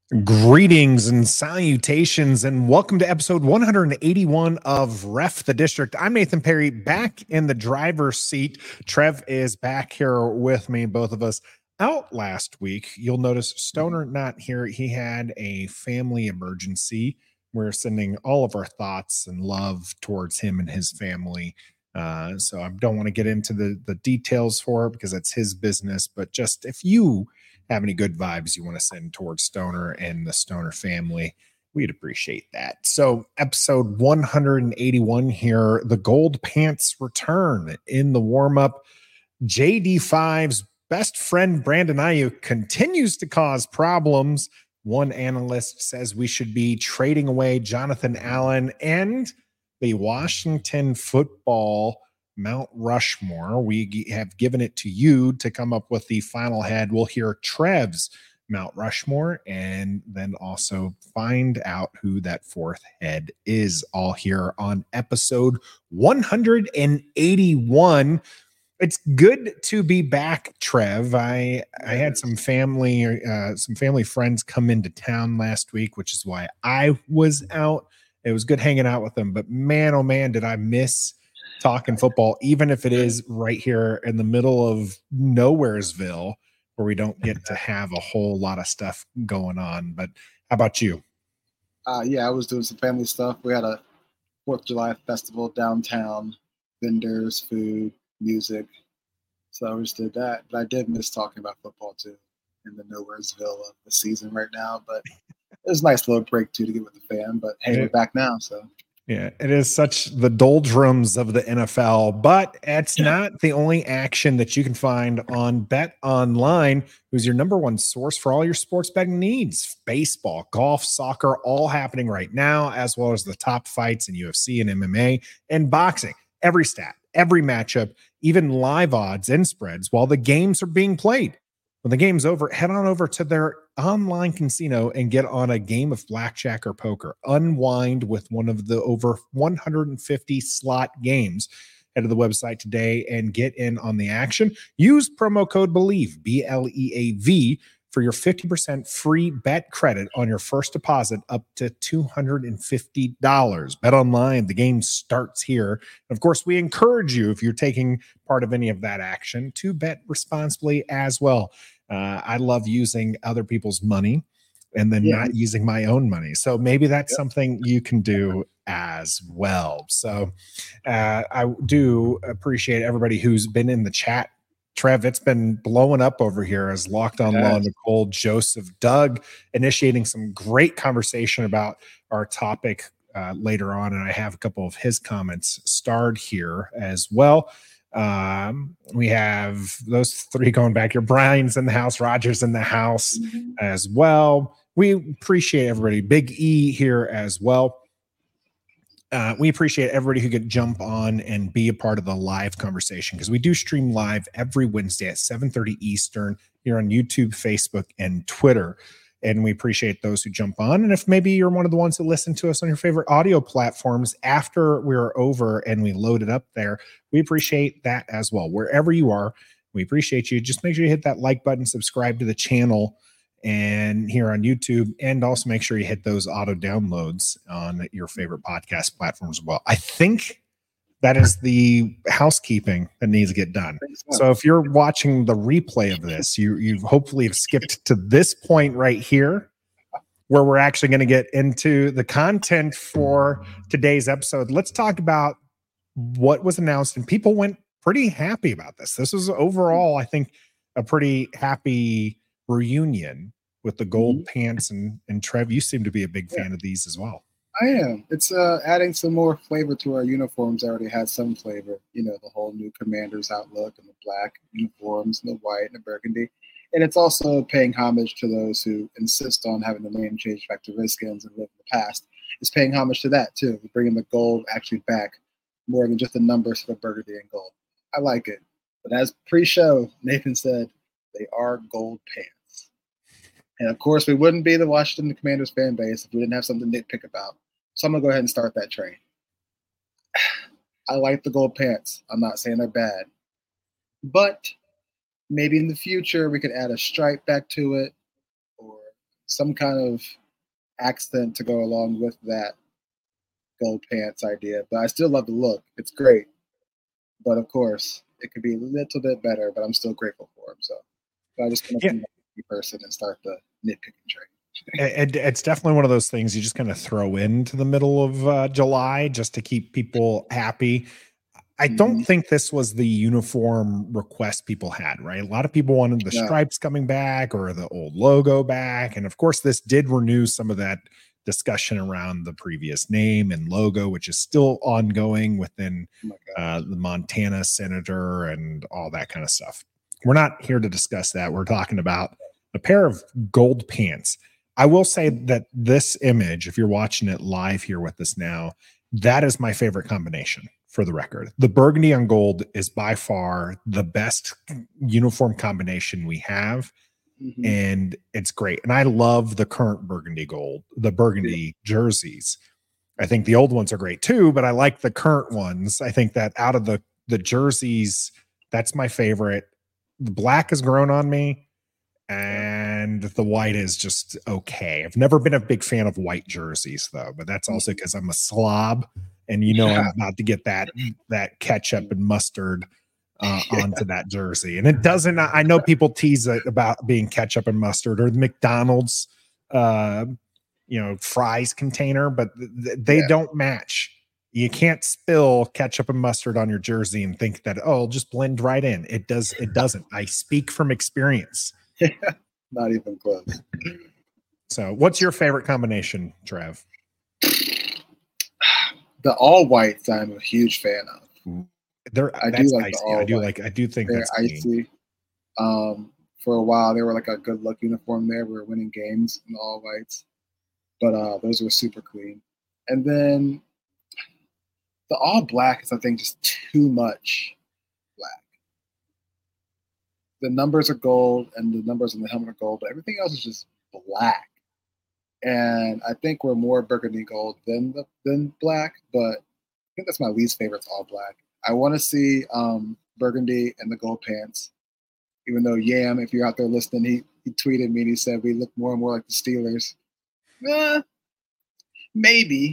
Greetings and salutations, and welcome to episode 181 of Ref the District. I'm Nathan Perry, back in the driver's seat. Trev is back here with me, both of us out last week. You'll notice Stoner not here. He had a family emergency. We're sending all of our thoughts and love towards him and his family. So I don't want to get into the details for it because it's his business, but just if you have any good vibes you want to send towards Stoner and the Stoner family, we'd appreciate that. So episode 181 here, the Gold Pants return in the warm-up. JD5's best friend Brandon Ayuk continues to cause problems. One analyst says we should be trading away Jonathan Allen, and the Washington football Mount Rushmore. We have given it to you to come up with the final head. We'll hear Trev's Mount Rushmore and then also find out who that fourth head is, all here on episode 181. It's good to be back, Trev. I had some family friends come into town last week, which is why I was out. It was good hanging out with them, but man, oh man, did I miss talking football, even if it is right here in the middle of Nowheresville, where we don't get to have a whole lot of stuff going on. But how about you? Yeah, I was doing some family stuff. We had a 4th of July festival downtown, vendors, food, music. So I just did that. But I did miss talking about football too, in the Nowheresville of the season right now. But it was a nice little break too to get with the fam. But hey, we're back now, so. Yeah, it is such the doldrums of the NFL, but it's not the only action that you can find on Bet Online, who's your number one source for all your sports betting needs. Baseball, golf, soccer, all happening right now, as well as the top fights in UFC and MMA and boxing. Every stat, every matchup, even live odds and spreads while the games are being played. When the game's over, head on over to their online casino and get on a game of blackjack or poker. Unwind with one of the over 150 slot games. Head to the website today and get in on the action. Use promo code BELIEVE, BLEAV, for your 50% free bet credit on your first deposit up to $250. Bet online, the game starts here. Of course, we encourage you, if you're taking part of any of that action, to bet responsibly as well. I love using other people's money and then not using my own money. So maybe that's something you can do as well. So I do appreciate everybody who's been in the chat. Trev, it's been blowing up over here as Locked On Law, Nicole, Joseph, Doug, initiating some great conversation about our topic later on. And I have a couple of his comments starred here as well. We have those three going back here. Brian's in the house, Roger's in the house as well. We appreciate everybody. Big E here as well. We appreciate everybody who could jump on and be a part of the live conversation, because we do stream live every Wednesday at 7:30 Eastern here on YouTube, Facebook, and Twitter. And we appreciate those who jump on. And if maybe you're one of the ones that listen to us on your favorite audio platforms after we're over and we load it up there, we appreciate that as well. Wherever you are, we appreciate you. Just make sure you hit that like button, subscribe to the channel and here on YouTube, and also make sure you hit those auto downloads on your favorite podcast platforms as well. I think that is the housekeeping that needs to get done. So if you're watching the replay of this, you hopefully have skipped to this point right here, where we're actually going to get into the content for today's episode. Let's talk about what was announced, and people went pretty happy about this. This was overall, I think, a pretty happy reunion with the gold pants, and Trev, you seem to be a big fan of these as well. I am. It's adding some more flavor to our uniforms. I already had some flavor, the whole new Commanders outlook and the black uniforms and the white and the burgundy. And it's also paying homage to those who insist on having the name changed back to Redskins and live in the past. It's paying homage to that too. We're bringing the gold actually back more than just the numbers for burgundy and gold. I like it. But as pre-show, Nathan said, they are gold pants. And of course, we wouldn't be the Washington Commanders fan base if we didn't have something to nitpick about. So I'm going to go ahead and start that train. I like the gold pants. I'm not saying they're bad. But maybe in the future, we could add a stripe back to it, or some kind of accent to go along with that gold pants idea. But I still love the look. It's great. But of course, it could be a little bit better, but I'm still grateful for him. So I just want to be a person and start the nitpicking train. It's definitely one of those things you just kind of throw into the middle of July just to keep people happy. I don't think this was the uniform request people had, right? A lot of people wanted the stripes coming back or the old logo back. And of course, this did renew some of that discussion around the previous name and logo, which is still ongoing within the Montana senator and all that kind of stuff. We're not here to discuss that. We're talking about a pair of gold pants. I will say that this image, if you're watching it live here with us now, that is my favorite combination. For the record, the burgundy on gold is by far the best uniform combination we have. And it's great. And I love the current burgundy gold, the burgundy jerseys. I think the old ones are great too, but I like the current ones. I think that out of the jerseys, that's my favorite. The black has grown on me and the white is just okay. I've never been a big fan of white jerseys though, but that's also because I'm a slob. And I'm about to get that ketchup and mustard onto that jersey. And it doesn't, I know people tease it about being ketchup and mustard or the McDonald's, fries container, but they don't match. You can't spill ketchup and mustard on your jersey and think that, it'll just blend right in. It doesn't. I speak from experience. Not even close. So what's your favorite combination, Trev? The all whites I'm a huge fan of. I do think they're that's icy. For a while they were like a good look uniform there. We were winning games in the all whites. But those were super clean. And then the all black is I think just too much black. The numbers are gold and the numbers on the helmet are gold, but everything else is just black. And I think we're more burgundy gold than black, but I think that's my least favorite. It's all black. I want to see burgundy and the gold pants. Even though Yam, if you're out there listening, he tweeted me and he said we look more and more like the Steelers. Maybe,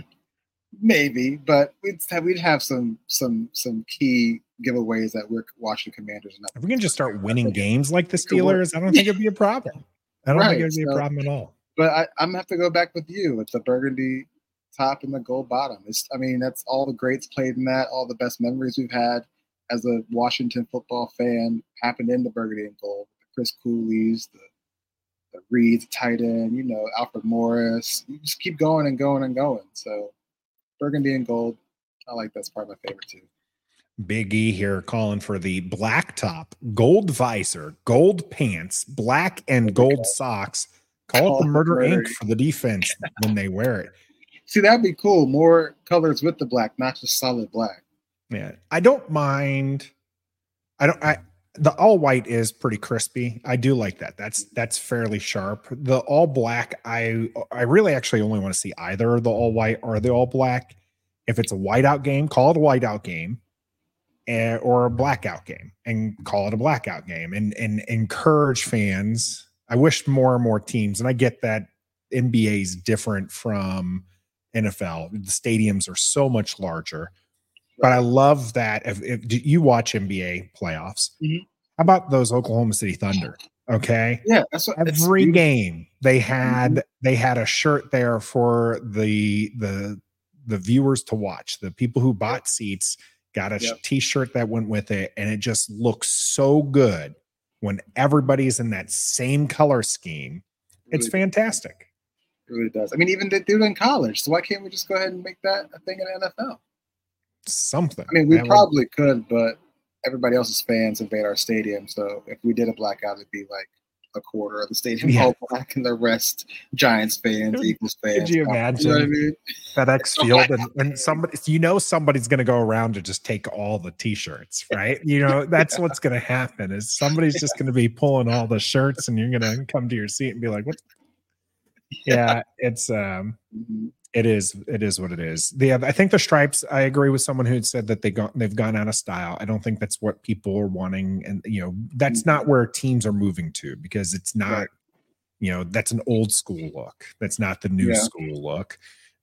but we'd have some key giveaways that we're Washington Commanders. If we can just start winning games like the Steelers, I don't think it'd be a problem. I don't think it'd be a problem at all. But I'm gonna have to go back with you. It's the burgundy top and the gold bottom. That's all the greats played in that. All the best memories we've had as a Washington football fan happened in the burgundy and gold. The Chris Cooley's, the Reed, the tight end, Alfred Morris. You just keep going and going and going. So burgundy and gold, I like that's part of my favorite too. Big E here calling for the black top, gold visor, gold pants, black and gold socks. Call it the Murder Inc. for the defense when they wear it. See, that'd be cool. More colors with the black, not just solid black. Yeah. I don't mind. The all white is pretty crispy. I do like that. That's fairly sharp. The all black, I really actually only want to see either the all white or the all black. If it's a whiteout game, call it a whiteout game. Or a blackout game and call it a blackout game and encourage fans. I wish more and more teams, and I get that NBA is different from NFL. The stadiums are so much larger, but I love that. If you watch NBA playoffs, how about those Oklahoma City Thunder? Okay, yeah, that's what, every game they had a shirt there for the viewers to watch. The people who bought seats got a t-shirt that went with it, and it just looks so good when everybody's in that same color scheme. It's fantastic. It really does. I mean, even they do it in college. So why can't we just go ahead and make that a thing in the NFL? Something. I mean, we probably could, but everybody else's fans invade our stadium. So if we did a blackout, it'd be like a quarter of the stadium all black and the rest Giants fans, Eagles fans. Could you imagine what I mean? FedEx Field and somebody, somebody's going to go around to just take all the t-shirts, right? That's what's going to happen is somebody's just going to be pulling all the shirts and you're going to come to your seat and be like, what? Yeah, it's it is what it is. I think the stripes, I agree with someone who said that they've gone out of style. I don't think that's what people are wanting. And that's not where teams are moving to, because it's not That's an old school look. That's not the new school look.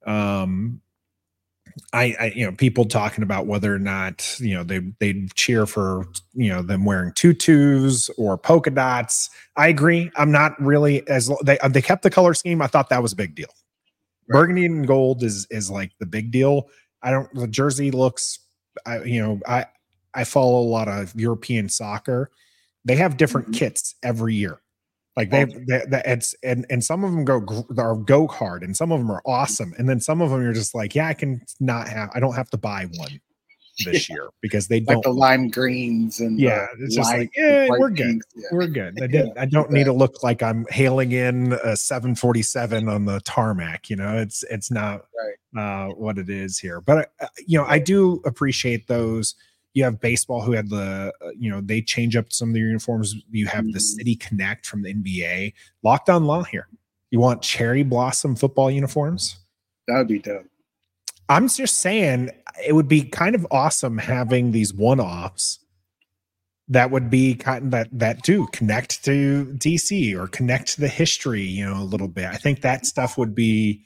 People talking about whether or not, they cheer for, them wearing tutus or polka dots. I agree. I'm not really they kept the color scheme. I thought that was a big deal. Right. Burgundy and gold is like the big deal. The jersey looks, I follow a lot of European soccer. They have different kits every year. Like and some of them go hard, and some of them are awesome, and then some of them you're just like, I don't have to buy one this year because they don't like the lime greens and it's just like we're good. We're good. I don't need to look like I'm hailing in a 747 on the tarmac. It's not what it is here, but I do appreciate those. You have baseball who had they change up some of their uniforms. You have the City Connect from the NBA. Locked On Law here. You want cherry blossom football uniforms? That would be dope. I'm just saying it would be kind of awesome having these one-offs that would be kind of that do connect to DC or connect to the history, a little bit. I think that stuff would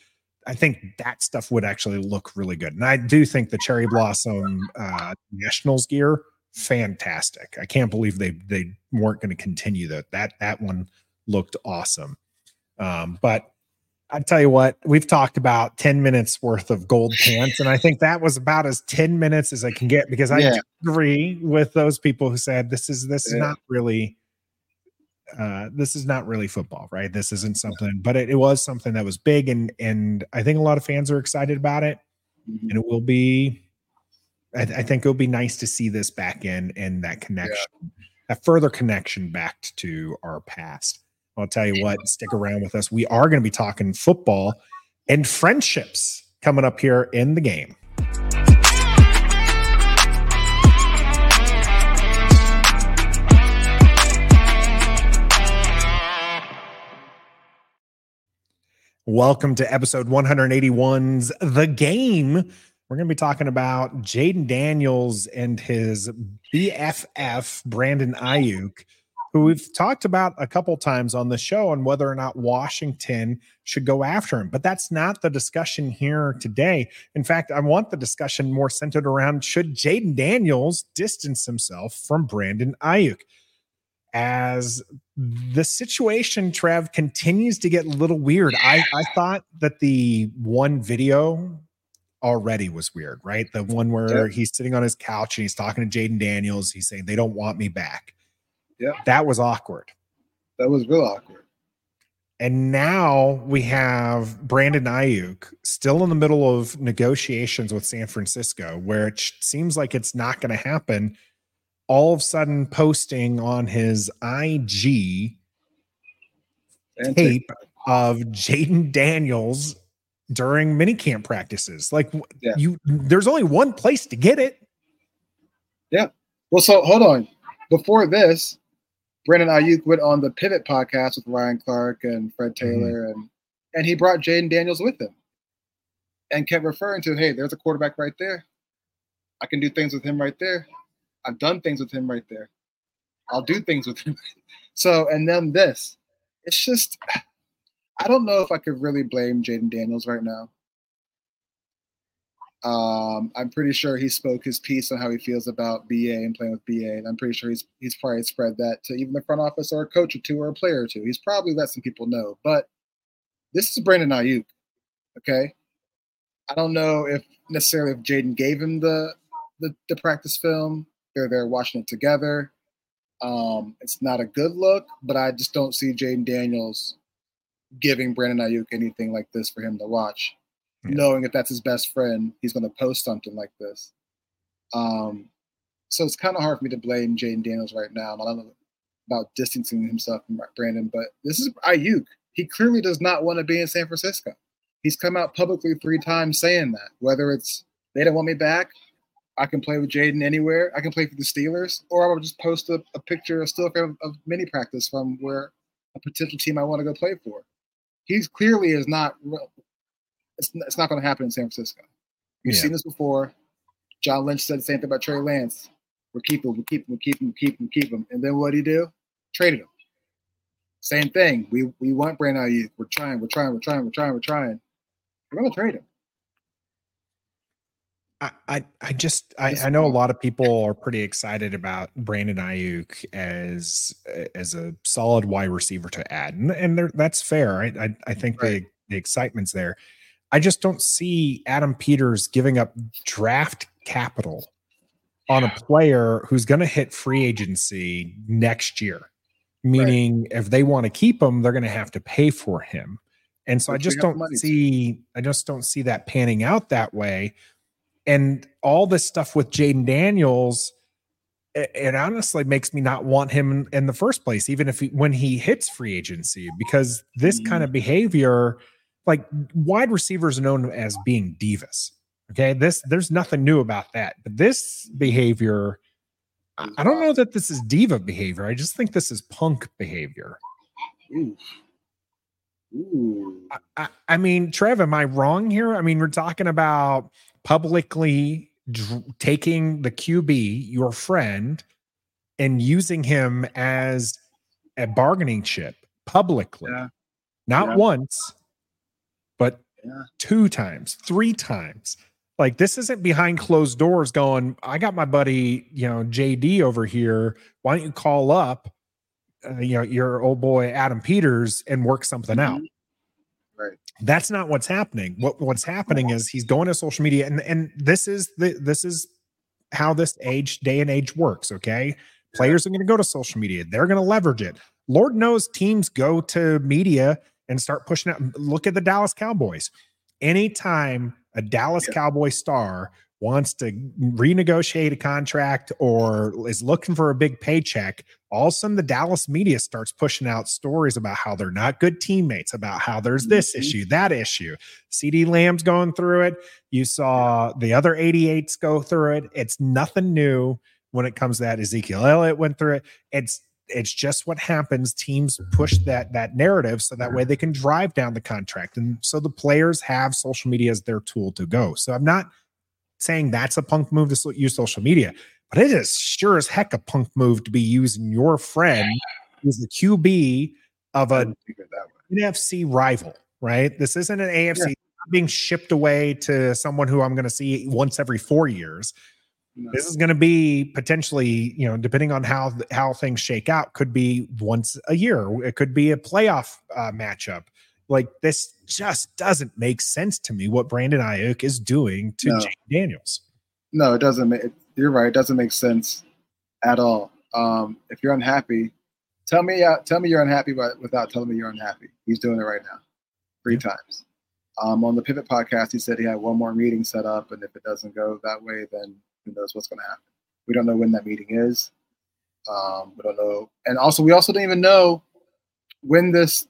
actually look really good. And I do think the cherry blossom Nationals gear, fantastic. I can't believe they weren't going to continue that one looked awesome. But I tell you what, we've talked about 10 minutes worth of gold pants, and I think that was about as 10 minutes as I can get, because I agree with those people who said this is not really football, right? This isn't something, but it was something that was big, and I think a lot of fans are excited about it, and it will be. I think it'll be nice to see this back in that connection, that further connection back to our past. I'll tell you what, stick around with us. We are going to be talking football and friendships coming up here in the game. Welcome to episode 181's The Game. We're going to be talking about Jayden Daniels and his BFF, Brandon Aiyuk, who we've talked about a couple times on the show on whether or not Washington should go after him. But that's not the discussion here today. In fact, I want the discussion more centered around, should Jayden Daniels distance himself from Brandon Aiyuk? As the situation, Trev, continues to get a little weird. I thought that the one video already was weird, right? The one where he's sitting on his couch and he's talking to Jayden Daniels. He's saying, they don't want me back. Yeah. That was awkward. That was real awkward. And now we have Brandon Aiyuk still in the middle of negotiations with San Francisco, where it seems like it's not going to happen. All of a sudden posting on his IG tape of Jayden Daniels during minicamp practices. Like there's only one place to get it. Yeah. Well, so hold on. Before this, Brandon Aiyuk went on the Pivot podcast with Ryan Clark and Fred Taylor, and he brought Jayden Daniels with him and kept referring to, hey, there's a quarterback right there. I can do things with him right there. I've done things with him right there. I'll do things with him. So, and then this. It's just, I don't know if I could really blame Jayden Daniels right now. I'm pretty sure he spoke his piece on how he feels about BA and playing with BA, and I'm pretty sure he's probably spread that to even the front office or a coach or two or a player or two. He's probably let some people know. But this is Brandon Aiyuk, okay? I don't know if necessarily if Jayden gave him the practice film. They're there watching it together. It's not a good look, but I just don't see Jayden Daniels giving Brandon Aiyuk anything like this for him to watch. Knowing if that's his best friend, he's going to post something like this. So it's kind of hard for me to blame Jayden Daniels right now. I don't know about distancing himself from Brandon, but this is Aiyuk. He clearly does not want to be in San Francisco. He's come out publicly 3 times saying that, whether it's they don't want me back, I can play with Jayden anywhere, I can play for the Steelers, or I'll just post a picture, a still frame of mini practice from where a potential team I want to go play for. He clearly is not – it's not going to happen in San Francisco. You've seen this before. John Lynch said the same thing about Trey Lance. We'll keep him. And then what did he do? Traded him. Same thing. We want Brandon Ayuk. We're trying. We're going to trade him. I know a lot of people are pretty excited about Brandon Ayuk as a solid wide receiver to add, and that's fair. I think the excitement's there. I just don't see Adam Peters giving up draft capital on a player who's going to hit free agency next year. Meaning, if they want to keep him, they're going to have to pay for him, and so I just don't see that panning out that way. And all this stuff with Jaden Daniels, it honestly makes me not want him in the first place, even if when he hits free agency, because this kind of behavior, like wide receivers are known as being divas. Okay. There's nothing new about that, but this behavior, I don't know that this is diva behavior. I just think this is punk behavior. Ooh. I mean, Trev, am I wrong here? I mean, we're talking about publicly taking the QB, your friend, and using him as a bargaining chip publicly. Not once, but 2 times, 3 times. Like, this isn't behind closed doors going, I got my buddy, JD over here. Why don't you call up, your old boy Adam Peters and work something out? Right. That's not what's happening. What's happening is he's going to social media, and this is how this day and age works. Okay, players are going to go to social media. They're going to leverage it. Lord knows teams go to media and start pushing out. Look at the Dallas Cowboys. Anytime a Dallas Cowboy star wants to renegotiate a contract or is looking for a big paycheck, all of a sudden the Dallas media starts pushing out stories about how they're not good teammates, about how there's this issue, that issue. CeeDee Lamb's going through it. You saw the other 88s go through it. It's nothing new when it comes to that. Ezekiel Elliott went through it. It's just what happens. Teams push that narrative so that way they can drive down the contract. And so the players have social media as their tool to go. So I'm not saying that's a punk move to use social media, but it is sure as heck a punk move to be using your friend who's the QB of an NFC rival, right? This isn't an AFC being shipped away to someone who I'm going to see once every 4 years. This is going to be potentially, depending on how things shake out, could be once a year. It could be a playoff matchup. Like, this just doesn't make sense to me what Brandon Ayuk is doing to Jaden Daniels. No, it doesn't. You're right. It doesn't make sense at all. If you're unhappy, tell me you're unhappy without telling me you're unhappy. He's doing it right now 3 times. On the Pivot podcast, he said he had one more meeting set up, and if it doesn't go that way, then who knows what's going to happen. We don't know when that meeting is. We don't know. And also, we also don't even know when this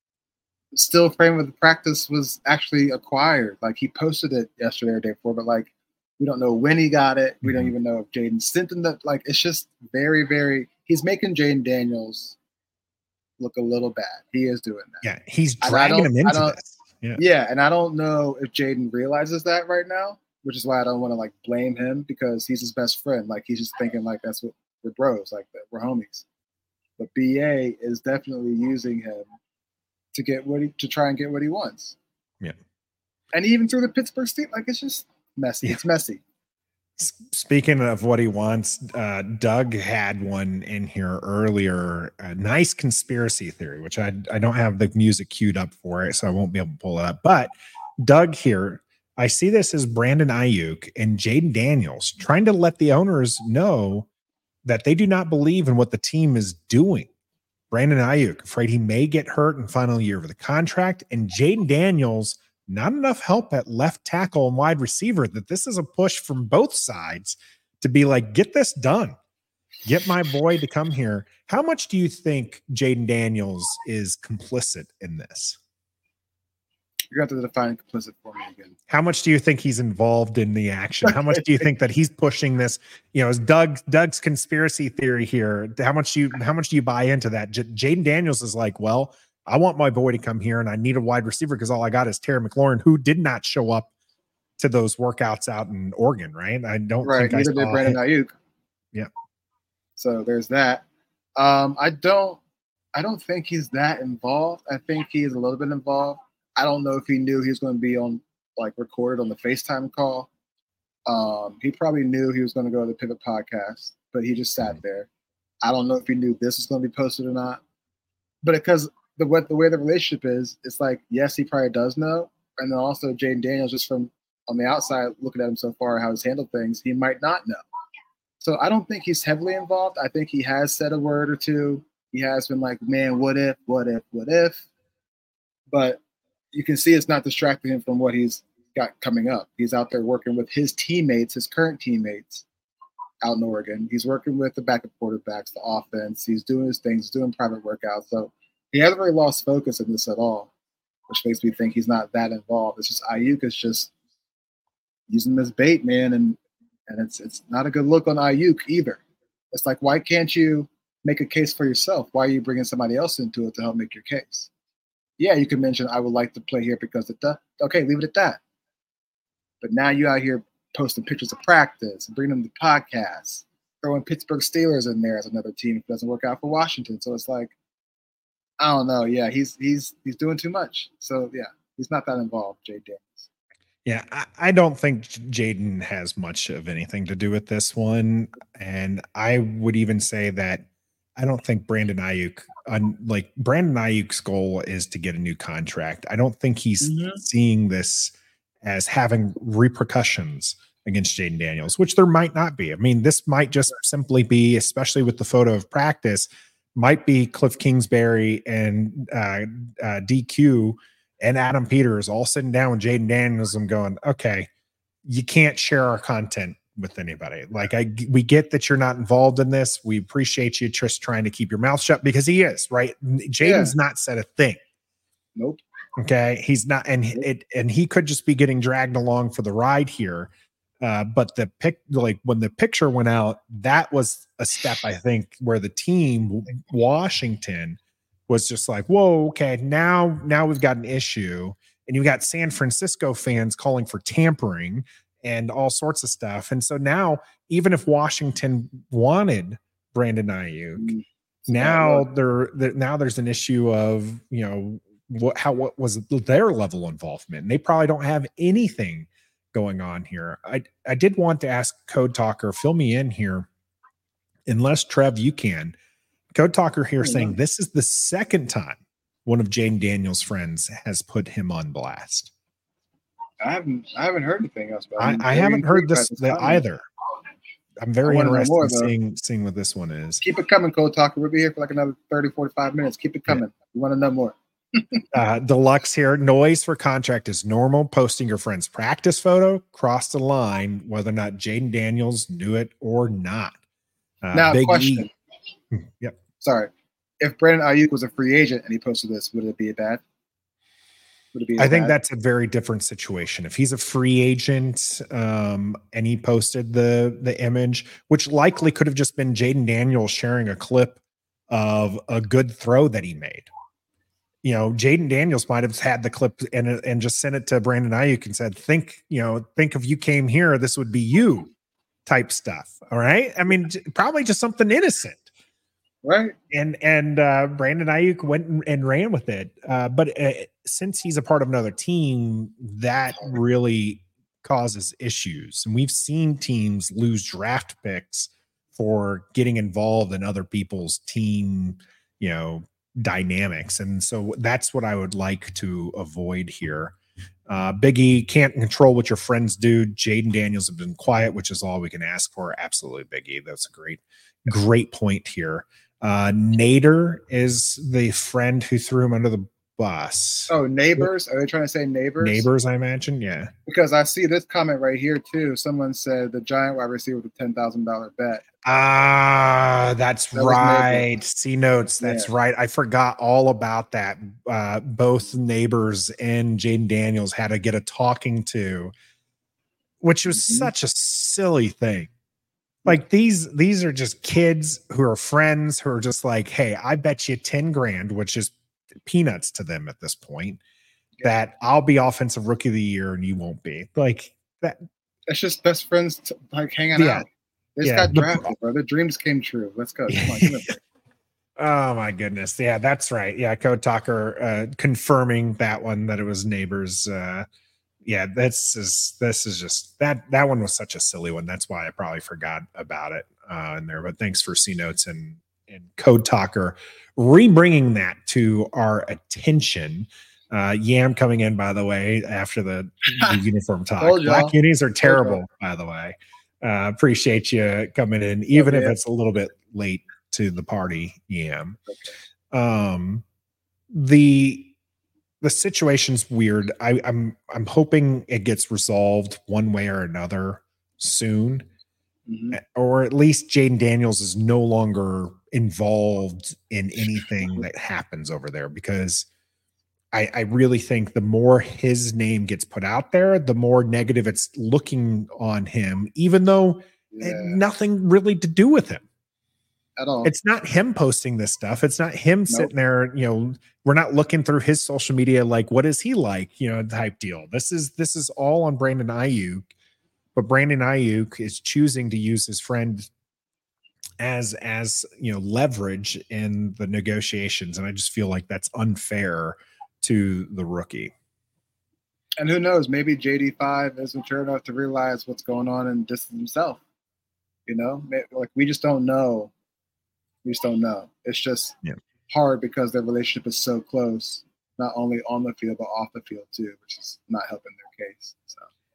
still frame of the practice was actually acquired. Like, he posted it yesterday or day before, but like, we don't know when he got it. We don't even know if Jaden sent him that. Like, it's just very, very, he's making Jaden Daniels look a little bad. He is doing that. Yeah. He's dragging him into this. Yeah. And I don't know if Jaden realizes that right now, which is why I don't want to like blame him, because he's his best friend. Like, he's just thinking like, that's what we're bros, like that we're homies. But BA is definitely using him to try and get what he wants. Yeah. And even through the Pittsburgh Steelers, like, it's just messy. Yeah. It's messy. Speaking of what he wants, Doug had one in here earlier, a nice conspiracy theory, which I don't have the music queued up for it, so I won't be able to pull it up. But Doug here, I see this as Brandon Ayuk and Jaden Daniels trying to let the owners know that they do not believe in what the team is doing. Brandon Ayuk, afraid he may get hurt in final year of the contract, and Jaden Daniels, not enough help at left tackle and wide receiver, that this is a push from both sides to be like, get this done. Get my boy to come here. How much do you think Jaden Daniels is complicit in this? You got to define complicit for me again. How much do you think he's involved in the action? How much do you think that he's pushing this? As Doug's conspiracy theory here. How much do you buy into that? Jaden Daniels is like, well, I want my boy to come here, and I need a wide receiver because all I got is Terry McLaurin, who did not show up to those workouts out in Oregon, right? I don't think neither did Brandon Ayuk. Yeah. So there's that. I don't I don't think he's that involved. I think he is a little bit involved. I don't know if he knew he was going to be on like recorded on the FaceTime call. He probably knew he was going to go to the Pivot podcast, but he just sat there. I don't know if he knew this was going to be posted or not. But because the way the relationship is, it's like, yes, he probably does know. And then also Jaden Daniels, just from on the outside looking at him so far, how he's handled things, he might not know. So I don't think he's heavily involved. I think he has said a word or two. He has been like, man, what if? But you can see it's not distracting him from what he's got coming up. He's out there working with his teammates, his current teammates out in Oregon. He's working with the backup quarterbacks, the offense. He's doing his things, doing private workouts. So he hasn't really lost focus in this at all, which makes me think he's not that involved. It's just Ayuk is just using him as bait, man, and it's not a good look on Ayuk either. It's like, why can't you make a case for yourself? Why are you bringing somebody else into it to help make your case? Yeah, you can mention, I would like to play here because of that. Okay, leave it at that. But now you out here posting pictures of practice, bringing them to podcasts, throwing Pittsburgh Steelers in there as another team if it doesn't work out for Washington. So it's like, I don't know. Yeah, he's doing too much. So yeah, he's not that involved, Jay Daniels. Yeah, I don't think Jaden has much of anything to do with this one. And I would even say that I don't think Brandon Ayuk's goal is to get a new contract. I don't think he's seeing this as having repercussions against Jaden Daniels, which there might not be. I mean, this might just simply be, especially with the photo of practice, might be Cliff Kingsbury and DQ and Adam Peters all sitting down with Jaden Daniels and going, okay, you can't share our content with anybody. Like, we get that you're not involved in this. We appreciate you just trying to keep your mouth shut, because he is, right? Jaden's not said a thing. Nope. Okay. He's not, and he could just be getting dragged along for the ride here. But when the picture went out, that was a step, I think, where the team, Washington, was just like, whoa, okay, now we've got an issue. And you got San Francisco fans calling for tampering and all sorts of stuff. And so now, even if Washington wanted Brandon Ayuk, now there's an issue of, what was their level of involvement. And they probably don't have anything going on here. I did want to ask Code Talker, fill me in here, unless Trev, you can. Code Talker here saying this is the second time one of Jaden Daniels' friends has put him on blast. I haven't heard anything else about it. I haven't heard this either. I'm very interested in seeing what this one is. Keep it coming, Code Talker. We'll be here for like another 30, 45 minutes. Keep it coming. Yeah. We want to know more. Deluxe here. Noise for contract is normal. Posting your friend's practice photo crossed the line, whether or not Jaden Daniels knew it or not. Now, Big question. Yep. Sorry. If Brandon Ayuk was a free agent and he posted this, would it be bad? I think that's a very different situation. If he's a free agent and he posted the image, which likely could have just been Jaden Daniels sharing a clip of a good throw that he made. Jaden Daniels might have had the clip and just sent it to Brandon Ayuk and said, think if you came here, this would be you type stuff. All right. I mean, probably just something innocent. Right. And Brandon Ayuk went and ran with it. But since he's a part of another team, that really causes issues. And we've seen teams lose draft picks for getting involved in other people's team, dynamics. And so that's what I would like to avoid here. Biggie, can't control what your friends do. Jaden Daniels have been quiet, which is all we can ask for. Absolutely, Biggie. That's a great point here. Nader is the friend who threw him under the bus. Oh, neighbors? Are they trying to say neighbors? Neighbors, I imagine, yeah. Because I see this comment right here, too. Someone said the Giant wide receiver with a $10,000 bet. That's right. C notes. That's right. I forgot all about that. Both Neighbors and Jaden Daniels had to get a talking to, which was such a silly thing. Like these are just kids who are friends who are just like, hey, I bet you 10 grand, which is peanuts to them at this point, that I'll be offensive rookie of the year and you won't be. Like that. It's just best friends hanging out. They just got drafted, bro. Their dreams came true. Let's go. Come on, Oh my goodness. Yeah, that's right. Yeah, Code Talker confirming that one that it was Neighbors. Yeah, this is just that one was such a silly one. That's why I probably forgot about it in there. But thanks for C Notes and Code Talker rebringing that to our attention. Yam coming in, by the way, after the uniform talk. Black unis are terrible, by the way. Appreciate you coming in, even if it's a little bit late to the party, Yam. The situation's weird. I'm hoping it gets resolved one way or another soon, or at least Jaden Daniels is no longer involved in anything that happens over there, because I really think the more his name gets put out there, the more negative it's looking on him, even though it had nothing really to do with him at all. It's not him posting this stuff. It's not him sitting there, we're not looking through his social media like, what is he like, type deal. This is all on Brandon Ayuk, but Brandon Ayuk is choosing to use his friend as leverage in the negotiations, and I just feel like that's unfair to the rookie. And who knows, maybe JD5 is mature enough to realize what's going on and distance himself. Like we just don't know. We just don't know. It's just hard because their relationship is so close, not only on the field, but off the field too, which is not helping their case. So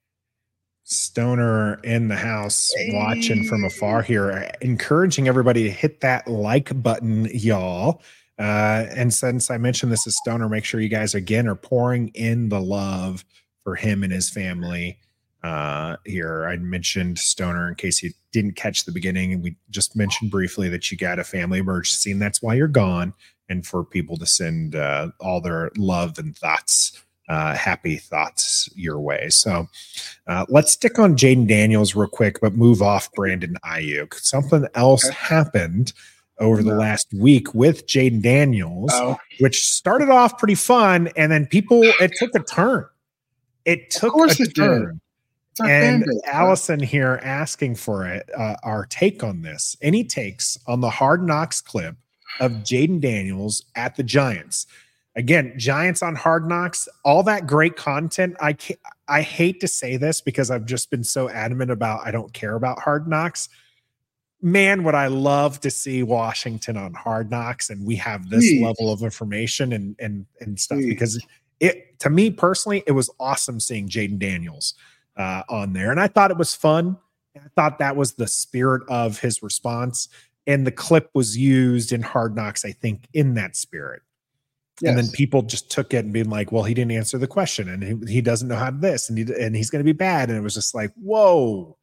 Stoner in the house, watching from afar here, encouraging everybody to hit that like button, y'all. And since I mentioned this is Stoner, make sure you guys again are pouring in the love for him and his family. Here I mentioned Stoner in case you didn't catch the beginning, and we just mentioned briefly that you got a family emergency, and that's why you're gone, and for people to send all their love and thoughts, happy thoughts your way. So let's stick on Jaden Daniels real quick, but move off Brandon Ayuk. Something else happened over the last week with Jaden Daniels, which started off pretty fun, and then it took a turn. It took a turn. And Allison here asking for it, our take on this. Any takes on the Hard Knocks clip of Jaden Daniels at the Giants? Again, Giants on Hard Knocks, all that great content. I hate to say this because I've just been so adamant about I don't care about Hard Knocks. Man, would I love to see Washington on Hard Knocks, and we have this level of information and stuff, because to me personally, it was awesome seeing Jaden Daniels on there. And I thought it was fun. I thought that was the spirit of his response. And the clip was used in Hard Knocks, I think, in that spirit. Yes. And then people just took it and being like, well, he didn't answer the question, and he doesn't know how to this, and he's going to be bad. And it was just like, whoa,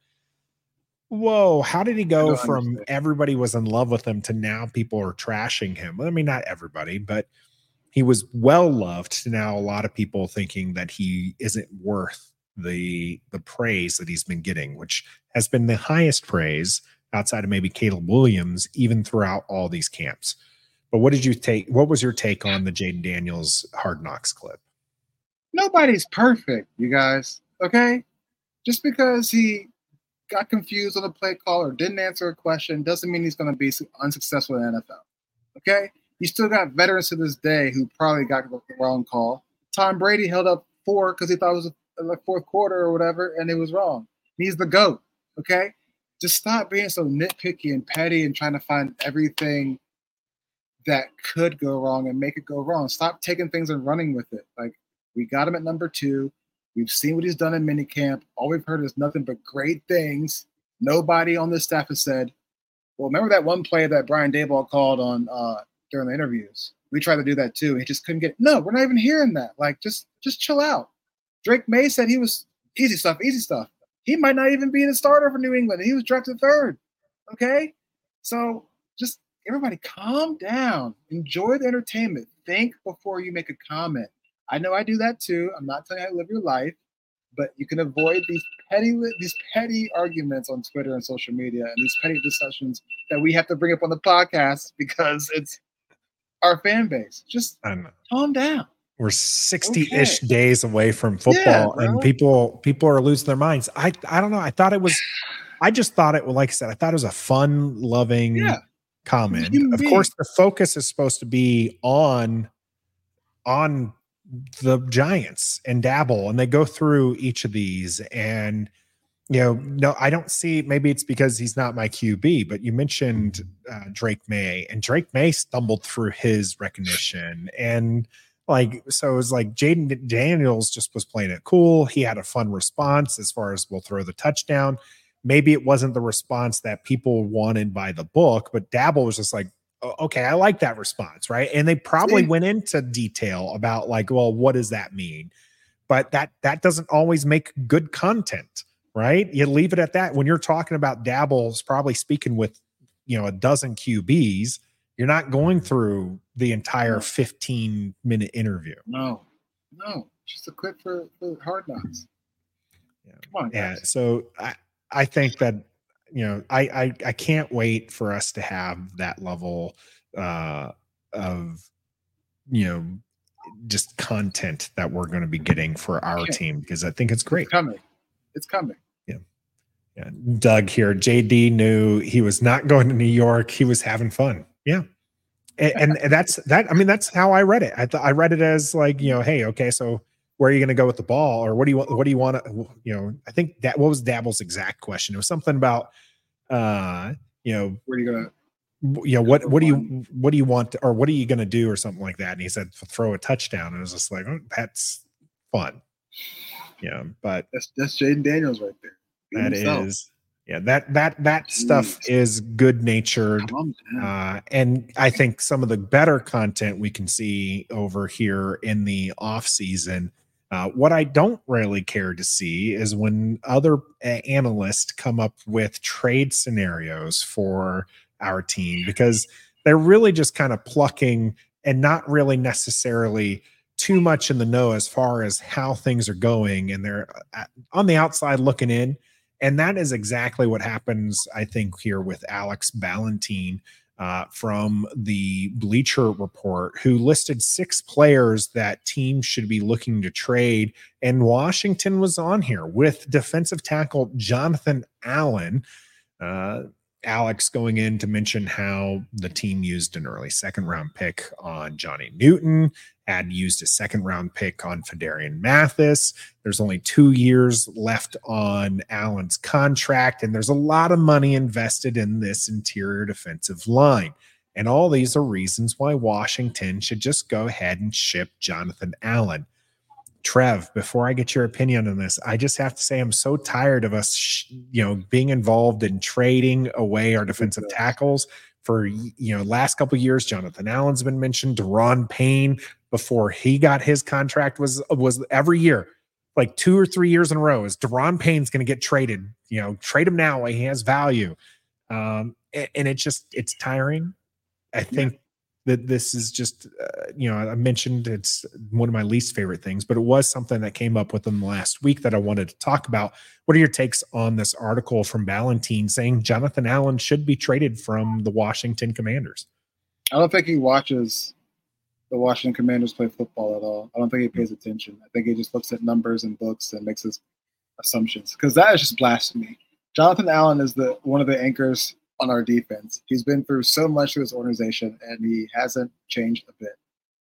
how did he go from everybody was in love with him to now people are trashing him? I mean, not everybody, but he was well loved to now a lot of people thinking that he isn't worth the praise that he's been getting, which has been the highest praise outside of maybe Caleb Williams, even throughout all these camps. But what was your take on the Jaden Daniels Hard Knocks clip? Nobody's perfect, you guys. Okay. Just because he got confused on a play call or didn't answer a question doesn't mean he's going to be unsuccessful in the NFL. Okay. You still got veterans to this day who probably got the wrong call. Tom Brady held up 4 because he thought it was the fourth quarter or whatever, and it was wrong. He's the GOAT. Okay. Just stop being so nitpicky and petty and trying to find everything that could go wrong and make it go wrong. Stop taking things and running with it. Like, we got him at number 2. We've seen what he's done in minicamp. All we've heard is nothing but great things. Nobody on this staff has said, well, remember that one play that Brian Daboll called on during the interviews? We tried to do that too. He just couldn't get it. No, we're not even hearing that. Like, just chill out. Drake May said he was easy stuff. He might not even be the starter for New England. He was drafted 3rd. Okay? So just everybody calm down. Enjoy the entertainment. Think before you make a comment. I know I do that too. I'm not telling you how to live your life, but you can avoid these petty arguments on Twitter and social media, and these petty discussions that we have to bring up on the podcast because it's our fan base. Just calm down. We're 60-ish days away from football, and people are losing their minds. I don't know. I just thought it was, like I said, I thought it was a fun, loving, comment. human Of being. course, the focus is supposed to be on the Giants and Dabble, and they go through each of these. And no, I don't see. Maybe it's because he's not my QB, but you mentioned Drake May, and Drake May stumbled through his recognition, and so it was like Jaden Daniels just was playing it cool. He had a fun response as far as we'll throw the touchdown. Maybe it wasn't the response that people wanted by the book, but Dabble was just like, okay, I like that response, right? And they probably went into detail about well, what does that mean? But that doesn't always make good content, right? You leave it at that. When you're talking about Dabble's probably speaking with a dozen QBs, you're not going through the entire 15-minute interview. No, just a clip for Hard Knocks. Yeah. Come on, guys. Yeah. So I think that I can't wait for us to have that level of just content that we're going to be getting for our team, because I think it's great. It's coming. Yeah. Doug here. JD knew he was not going to New York. He was having fun. Yeah. And that's that. I mean, that's how I read it. I read it as hey, okay, so where are you going to go with the ball, or what do you want? What do you want to, I think what was Dabble's exact question? It was something about, where are you going to, what do you want, or what are you going to do, or something like that. And he said, throw a touchdown. And I was just like, oh, that's fun. Yeah. But that's Jaden Daniels right there. That is, that stuff is good natured. And I think some of the better content we can see over here in the off season. What I don't really care to see is when other analysts come up with trade scenarios for our team, because they're really just kind of plucking and not really necessarily too much in the know as far as how things are going. And they're on the outside looking in. And that is exactly what happens, I think, here with Alex Ballentine from the Bleacher Report, who listed 6 players that teams should be looking to trade. And Washington was on here with defensive tackle Jonathan Allen. Alex going in to mention how the team used an early 2nd-round pick on Johnny Newton, had used a 2nd-round pick on Fedarian Mathis. There's only 2 years left on Allen's contract, and there's a lot of money invested in this interior defensive line. And all these are reasons why Washington should just go ahead and ship Jonathan Allen. Trev, before I get your opinion on this, I just have to say I'm so tired of us, being involved in trading away our defensive tackles for, last couple of years. Jonathan Allen's been mentioned. Deron Payne, before he got his contract, was every year, like 2 or 3 years in a row, is Deron Payne's going to get traded. Trade him now while he has value. And it's tiring. I think that this is just, I mentioned it's one of my least favorite things, but it was something that came up within the last week that I wanted to talk about. What are your takes on this article from Ballentine saying Jonathan Allen should be traded from the Washington Commanders? I don't think he watches the Washington Commanders play football at all. I don't think he pays attention. I think he just looks at numbers and books and makes his assumptions, because that is just blasphemy. Jonathan Allen is one of the anchors on our defense. He's been through so much to this organization, and he hasn't changed a bit.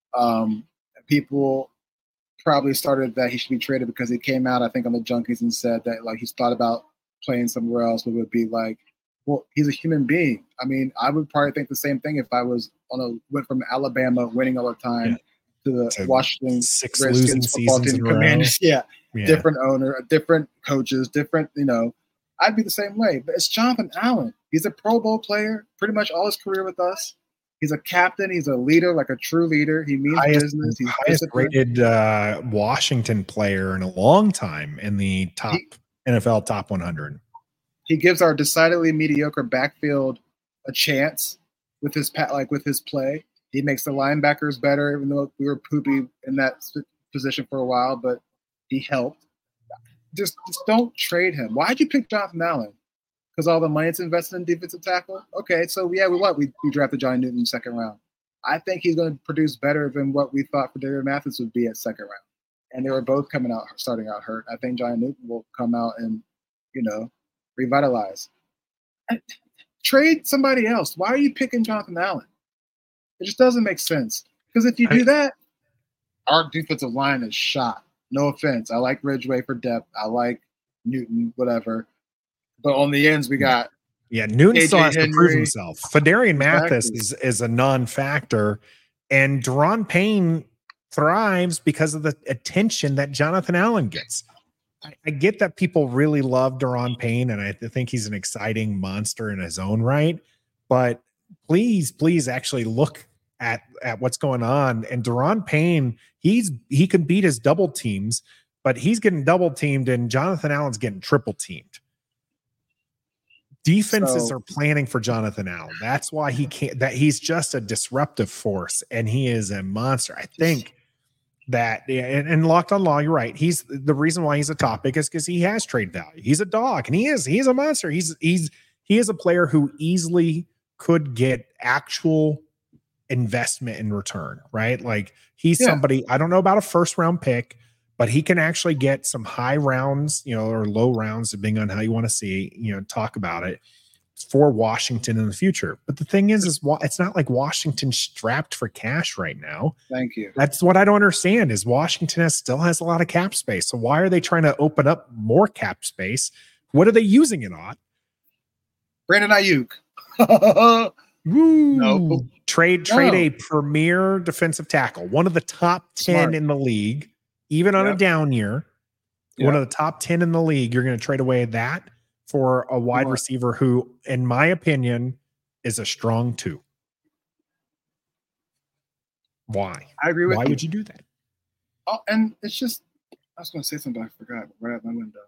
People probably started that he should be traded because he came out, I think, on the Junkies and said that he's thought about playing somewhere else, but would be like, well, he's a human being. I mean, I would probably think the same thing if I was went from Alabama winning all the time to the Washington 6 losing football seasons team in a row. Yeah, different owner, different coaches, different, I'd be the same way. But it's Jonathan Allen. He's a Pro Bowl player, pretty much all his career with us. He's a captain. He's a leader, like a true leader. He means business. He's highest rated Washington player in a long time in the NFL top 100. He gives our decidedly mediocre backfield a chance with his play. He makes the linebackers better, even though we were poopy in that position for a while, but he helped. Just don't trade him. Why'd you pick Jonathan Allen? Because all the money it's invested in defensive tackle? Okay, so we drafted Johnny Newton in the 2nd round. I think he's going to produce better than what we thought Fedarian Mathis would be at 2nd round. And they were both starting out hurt. I think Johnny Newton will come out and, revitalize. trade somebody else. Why are you picking Jonathan Allen? It just doesn't make sense. Because if you do that, our defensive line is shot. No offense. I like Ridgeway for depth. I like Newton, whatever. But on the ends, we got Newton still has Henry. to prove himself. Fedarian Mathis is a non-factor, and Daron Payne thrives because of the attention that Jonathan Allen gets. I get that people really love Daron Payne, and I think he's an exciting monster in his own right. But please actually look at what's going on. And Daron Payne, he can beat his double teams, but he's getting double teamed, and Jonathan Allen's getting triple teamed. Defenses are planning for Jonathan Allen. That's why he can't. That he's just a disruptive force, and he is a monster. I think that, and Locked on Law, you're right. He's the reason why he's a topic is because he has trade value. He's a dog, and he's a monster. He is a player who easily could get actual investment in return, right? Like he's somebody, I don't know about a first round pick, but he can actually get some high rounds, or low rounds, depending on how you want to see, talk about it for Washington in the future. But the thing is it's not like Washington's strapped for cash right now. Thank you. That's what I don't understand is Washington still has a lot of cap space. So why are they trying to open up more cap space? What are they using it on? Brandon Ayuk. No. Trade a premier defensive tackle, one of the top 10 in the league, even on a down year, one of the top 10 in the league. You're going to trade away that for a wide receiver who, in my opinion, is a strong 2. Why? I agree with you. Why would you do that? Oh, and it's just, I was going to say something, I forgot right out my window.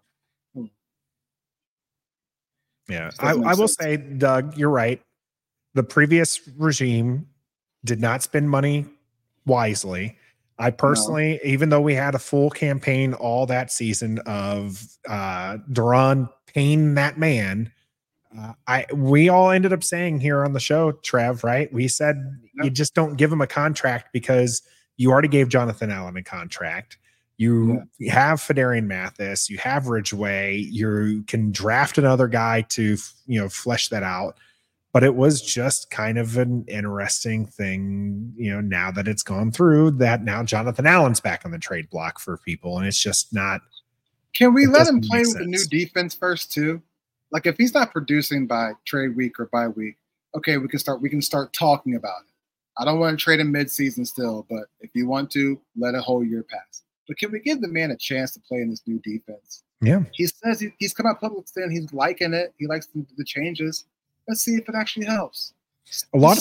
Yeah, I will say, Doug, you're right. The previous regime did not spend money wisely. I personally, even though we had a full campaign all that season of Daron Payne, that man, we all ended up saying here on the show, Trev, right? We said you just don't give him a contract because you already gave Jonathan Allen a contract. You have Fedarian Mathis, you have Ridgeway, you can draft another guy to, flesh that out. But it was just kind of an interesting thing, now that it's gone through, that now Jonathan Allen's back on the trade block for people. And it's just not. Can we let him play with the new defense first, too? Like, if he's not producing by trade week or by week, okay, we can start talking about it. I don't want to trade him mid-season still, but if you want to, let a whole year pass. But can we give the man a chance to play in this new defense? Yeah. He says he's come out public saying he's liking it. He likes the changes. Let's see if it actually helps. A lot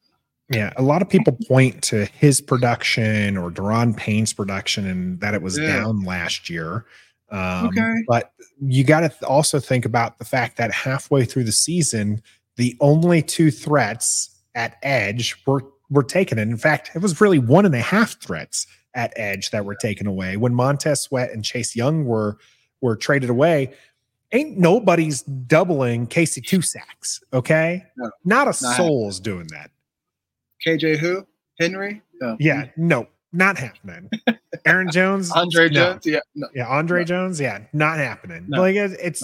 of people point to his production or Daron Payne's production and that it was down last year. But you got to also think about the fact that halfway through the season, the only 2 threats at edge were taken. And in fact, it was really 1.5 threats at edge that were taken away. When Montez Sweat and Chase Young were traded away, ain't nobody's doubling Casey 2 sacks, okay? No, not a soul is doing that. KJ who? Henry? No. Yeah, no, not happening. Aaron Jones? Andre Jones? Yeah. No. Yeah, Andre Jones? Yeah, not happening. No. Like it's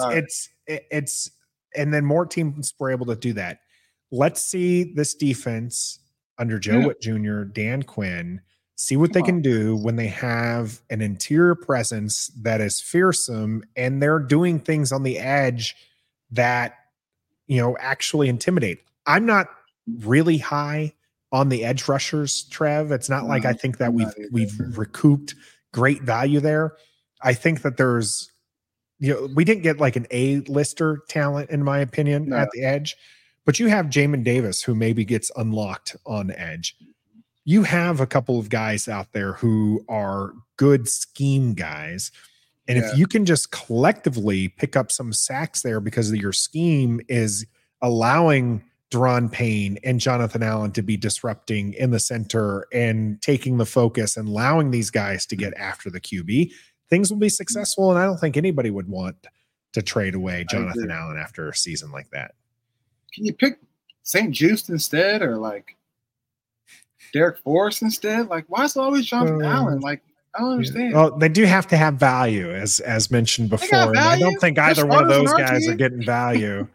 and then more teams were able to do that. Let's see this defense under Joe Witt Jr., Dan Quinn, see what they can do when they have an interior presence that is fearsome and they're doing things on the edge that, actually intimidate. I'm not really high on the edge rushers, Trev. It's not like I think that we've recouped great value there. I think that there's, we didn't get like an A-lister talent, in my opinion, at the edge, but you have Jamin Davis who maybe gets unlocked on edge. You have a couple of guys out there who are good scheme guys. And if you can just collectively pick up some sacks there because of your scheme is allowing Daron Payne and Jonathan Allen to be disrupting in the center and taking the focus and allowing these guys to get after the QB, things will be successful. And I don't think anybody would want to trade away Jonathan Allen after a season like that. Can you pick St. Juste instead or like Derek Forrest instead? Like, why is it always Jonathan Allen? Like, I don't understand. Well, they do have to have value, as mentioned before. And I don't think either one of those guys are getting value.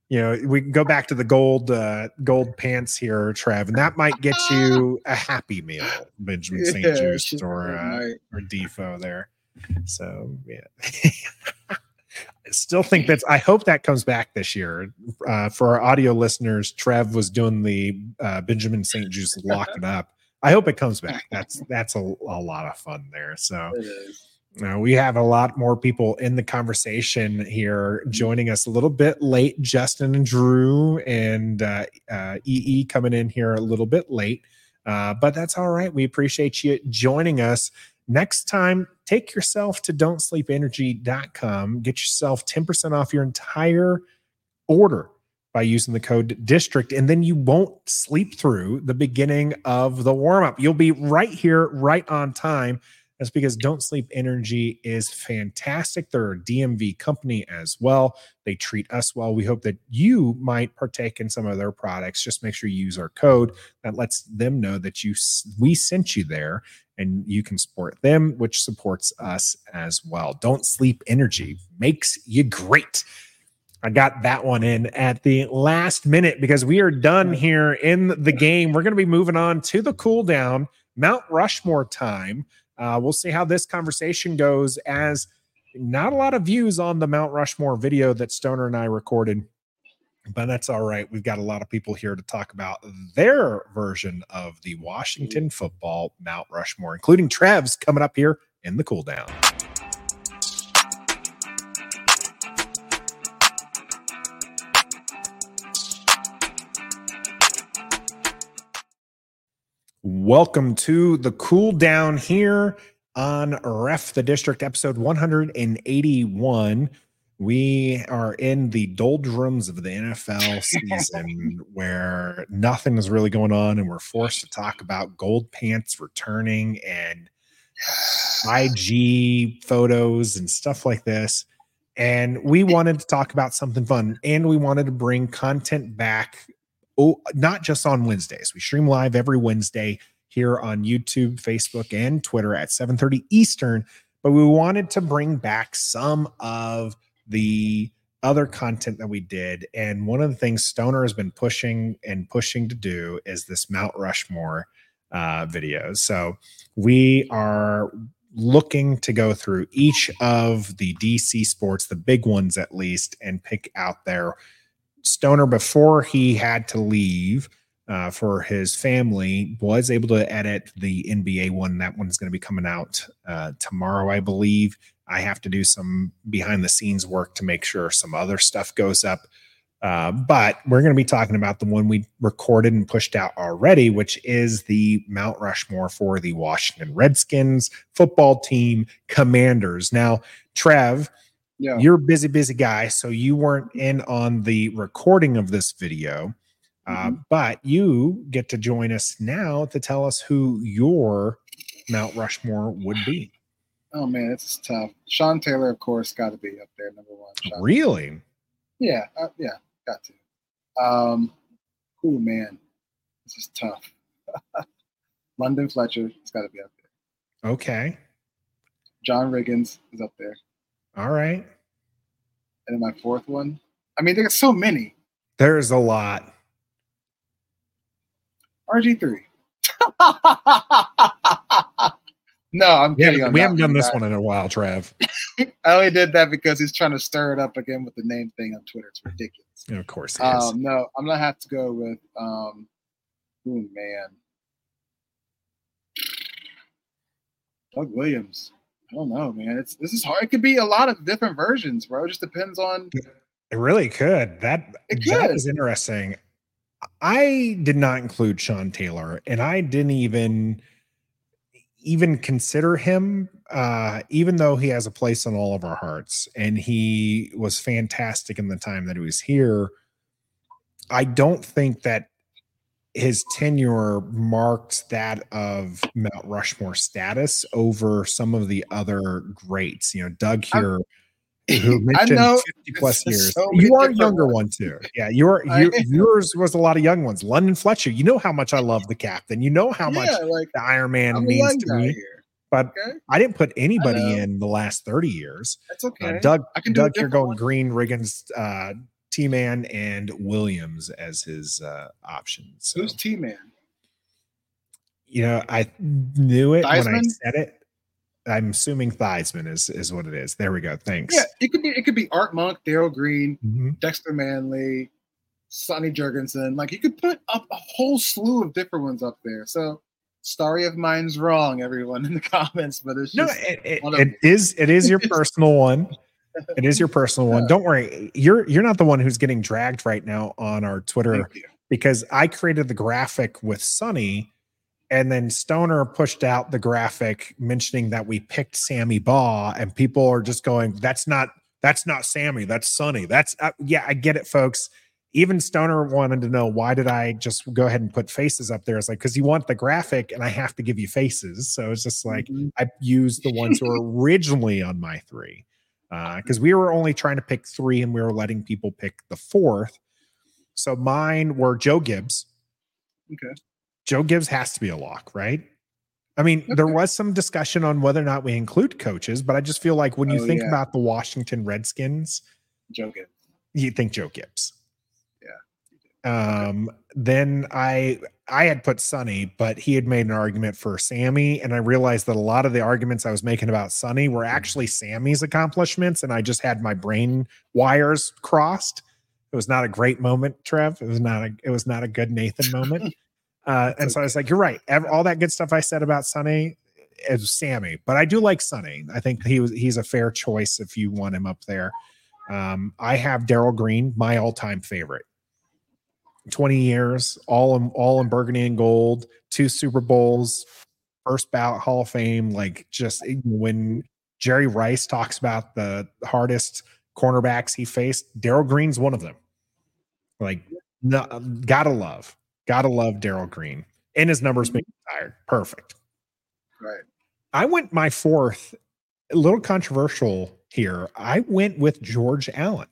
We can go back to the gold pants here, Trev, and that might get you a Happy Meal, Benjamin St. Just or Defo there. So yeah. Still think I hope that comes back this year. For our audio listeners, Trev was doing the Benjamin St. Just Lock It Up. I hope it comes back. That's a lot of fun there. So we have a lot more people in the conversation here joining us a little bit late. Justin and Drew and EE coming in here a little bit late, but that's all right. We appreciate you joining us. Next time, take yourself to don'tsleepenergy.com. Get yourself 10% off your entire order by using the code DISTRICT, and then you won't sleep through the beginning of the warm-up. You'll be right here, right on time. That's because Don't Sleep Energy is fantastic. They're a DMV company as well. They treat us well. We hope that you might partake in some of their products. Just make sure you use our code. That lets them know that we sent you there, and you can support them, which supports us as well. Don't Sleep Energy makes you great. I got that one in at the last minute because we are done here in the game. We're going to be moving on to the cool down, Mount Rushmore time. We'll see how this conversation goes, as not a lot of views on the Mount Rushmore video that Stoner and I recorded, but that's all right. We've got a lot of people here to talk about their version of the Washington football Mount Rushmore, including Trev's coming up here in the cool down. Welcome to the cool down here on Ref the District, episode 181. We are in the doldrums of the NFL season where nothing is really going on, and we're forced to talk about gold pants returning and IG photos and stuff like this. And we wanted to talk about something fun, and we wanted to bring content back. Not just on Wednesdays. We stream live every Wednesday here on YouTube, Facebook, and Twitter at 7:30 Eastern. But we wanted to bring back some of the other content that we did. And one of the things Stoner has been pushing to do is this Mount Rushmore videos. So we are looking to go through each of the DC sports, the big ones at least, and pick out their Stoner, before he had to leave for his family, was able to edit the NBA one. That one's going to be coming out tomorrow, I believe. I have to do some behind the scenes work to make sure some other stuff goes up. But we're going to be talking about the one we recorded and pushed out already, which is the Mount Rushmore for the Washington Redskins football team Commanders. Now, Trev, you're a busy guy, so you weren't in on the recording of this video, but you get to join us now to tell us who your Mount Rushmore would be. Oh, man, it's tough. Sean Taylor, of course, got to be up there, number one. Really? Taylor. Yeah, got to. Oh, man, this is tough. London Fletcher has got to be up there. Okay. John Riggins is up there. All right. And then my fourth one. I mean, there's so many. There's a lot. RG3. No, I'm kidding. We haven't done this one in a while, Trev. I only did that because he's trying to stir it up again with the name thing on Twitter. It's ridiculous. Of course he is. No, I'm going to have to go with, man. Doug Williams. I don't know, man. This is hard. It could be a lot of different versions, bro. It just depends on. It really could. That is interesting. I did not include Sean Taylor, and I didn't even consider him, even though he has a place in all of our hearts, and he was fantastic in the time that he was here. I don't think that his tenure marked that of Mount Rushmore status over some of the other greats. Doug here, who mentioned 50 plus years. So you are a younger one too. Yeah, yours was a lot of young ones. London Fletcher, you know how much I love the captain. You know how much the Iron Man means to me. But I didn't put anybody in the last 30 years. That's okay. Doug, you're going Green, Riggins, T-Man and Williams as his options. So, Who's T-Man? I knew it when I Theismann? said it. I'm assuming Theismann is what it is. There we go. Thanks. Yeah, it could be Art Monk, Daryl Green, Mm-hmm. Dexter Manley, Sonny Jurgensen. Like, you could put up a whole slew of different ones up there. So, story of mine's wrong, everyone in the comments, but it's just it is your personal one. It is your personal one. Don't worry. You're not the one who's getting dragged right now on our Twitter because I created the graphic with Sonny, and then Stoner pushed out the graphic mentioning that we picked Sammy Baugh, and people are just going, that's not Sammy, that's Sonny. That's yeah, I get it, folks. Even Stoner wanted to know, why did I just go ahead and put faces up there? It's like, because you want the graphic and I have to give you faces. So it's just like, I used the ones who were originally on my 3. Because we were only trying to pick 3 and we were letting people pick the 4th. So mine were Joe Gibbs. Okay. Joe Gibbs has to be a lock, right? I mean, there was some discussion on whether or not we include coaches, but I just feel like when you think about the Washington Redskins, Joe Gibbs. You think Joe Gibbs. Yeah. Then I had put Sonny, but he had made an argument for Sammy, and I realized that a lot of the arguments I was making about Sonny were actually Sammy's accomplishments, and I just had my brain wires crossed. It was not a great moment, Trev. It was not a good Nathan moment. And so I was like, you're right. All that good stuff I said about Sonny is Sammy, but I do like Sonny. I think he's a fair choice if you want him up there. I have Daryl Green, my all-time favorite. 20 years, all in burgundy and gold, 2 Super Bowls, first ballot Hall of Fame. Like, just when Jerry Rice talks about the hardest cornerbacks he faced, Daryl Green's one of them. Like, no, gotta love Daryl Green, and his numbers being retired. Perfect. Right. I went my 4th, a little controversial here. I went with George Allen.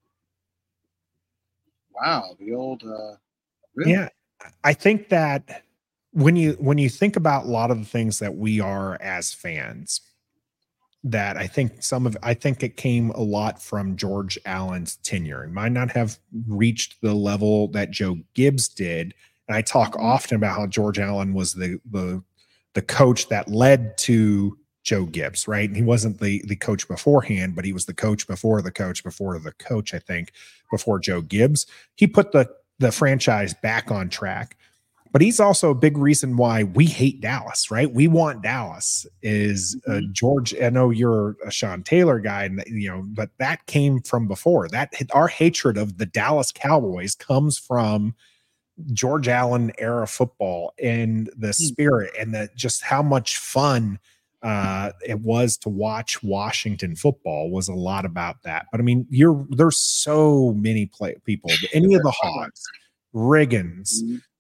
Wow, the old really? Yeah, I think that when you think about a lot of the things that we are as fans, that I think it came a lot from George Allen's tenure. It might not have reached the level that Joe Gibbs did. And I talk often about how George Allen was the coach that led to Joe Gibbs, right? And he wasn't the coach beforehand, but he was the coach before the coach before the coach, I think, before Joe Gibbs. He put the franchise back on track. But he's also a big reason why we hate Dallas, right? We want Dallas. George. I know you're a Sean Taylor guy, and but that came from before. That our hatred of the Dallas Cowboys comes from George Allen era football and the spirit, and just how much fun it was to watch Washington football was a lot about that. But I mean, there's so many people. Any of the Hogs, Riggins.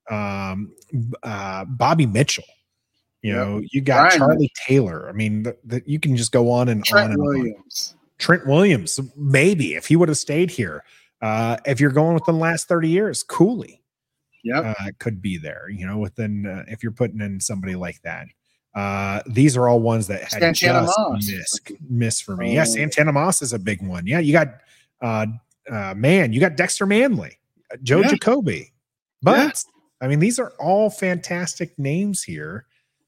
Bobby Mitchell, you got Brian Charlie Taylor. I mean, you can just go on and Trent on. Williams. Trent Williams, maybe if he would have stayed here. If you're going within the last 30 years, Cooley, could be there. Within if you're putting in somebody like that. These are all ones that had Santana just missed for me. Yeah, Santana Moss is a big one. Yeah, you got you got Dexter Manley, Joe Jacoby, but. I mean, these are all fantastic names here.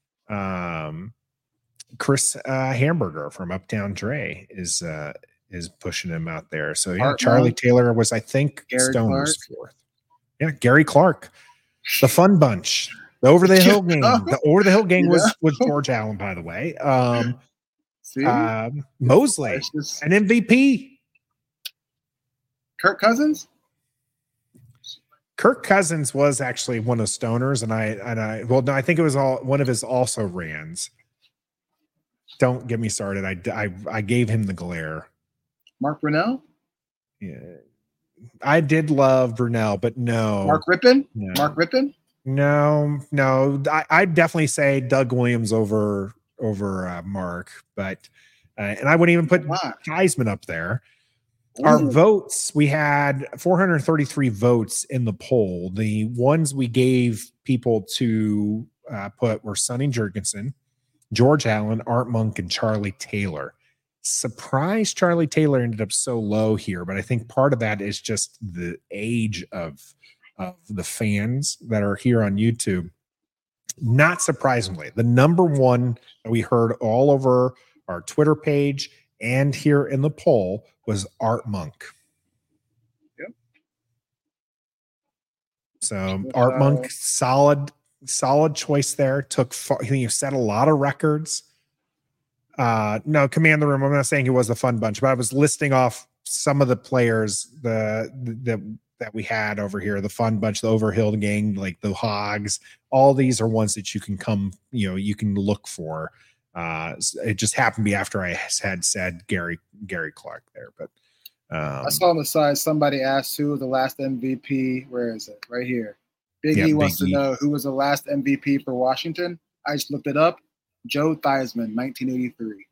Chris Hamburger from Uptown Dre is pushing him out there. So yeah, Charlie Taylor was, I think, Stoner's 4th. Yeah, Gary Clark, the Fun Bunch, the Over the Hill Gang. The Over the Hill Gang was George Allen, by the way. Mosley, an MVP. Kirk Cousins. Kirk Cousins was actually one of Stoner's, and I think it was one of his also rans. Don't get me started. I gave him the glare. Mark Brunell? Yeah. I did love Brunell, but no. Mark Rippon? No. Mark Rippon? No. I'd definitely say Doug Williams over Mark, but and I wouldn't even put Theismann up there. Our votes, we had 433 votes in the poll. The ones we gave people to put were Sonny Jurgensen, George Allen, Art Monk, and Charlie Taylor. surprised Charlie Taylor ended up so low here, but I think part of that is just the age of the fans that are here on YouTube. Not surprisingly, the number one that we heard all over our Twitter page and here in the poll was Art Monk. Yep. So Art Monk, solid choice there. Set a lot of records. No, Command the Room. I'm not saying he was the fun bunch, but I was listing off some of the players that we had over here, the fun bunch, the Overhill gang, like the Hogs. All these are ones that you can you can look for. It just happened to be after I had said Gary Clark there, but I saw on the side somebody asked who was the last MVP. Where is it? Right here. Big E wants to know who was the last MVP for Washington. I just looked it up. Joe Theismann, 1983.